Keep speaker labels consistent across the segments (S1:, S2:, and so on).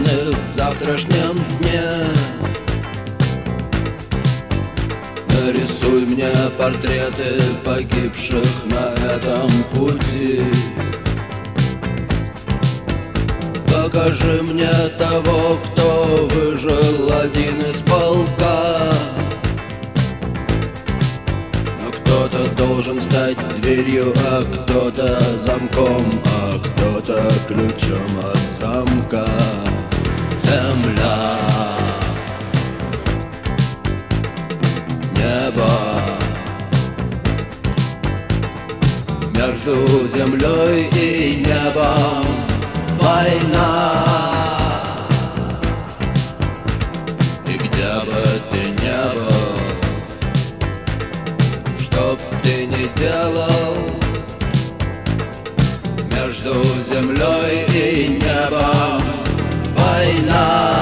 S1: планы в завтрашнем дне. Нарисуй мне портреты погибших на этом пути. Покажи мне того, кто выжил один из полка. Но кто-то должен стать дверью, а кто-то замком, а кто-то ключом от замка. Земля, небо, между землей и небом война. И где бы ты ни был, что б ты ни делал, между землей и небом война.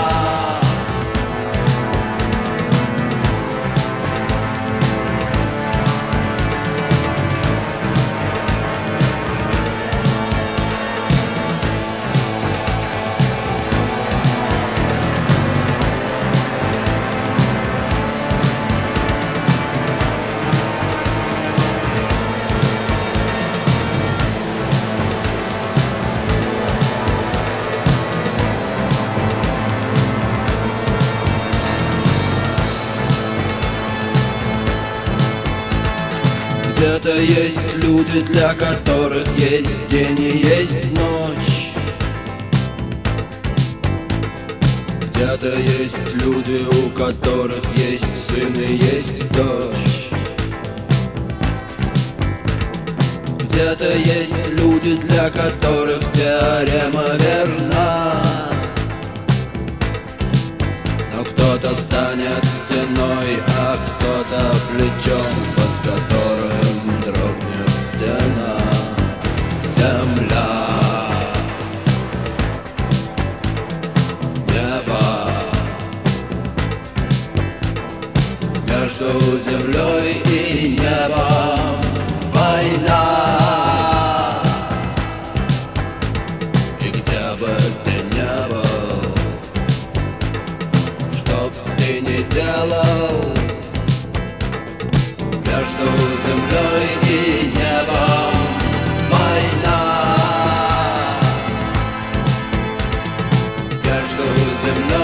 S1: Где-то есть люди, для которых есть день и есть ночь. Где-то есть люди, у которых есть сын и есть дочь. Где-то есть люди, для которых теорема верна. Но кто-то станет стеной, а кто-то плечом, под которым дрогнет стена. Земля, небо, между землей и небом война. И где бы ты ни был, что б ты ни делал, между землей и небом война. Между землей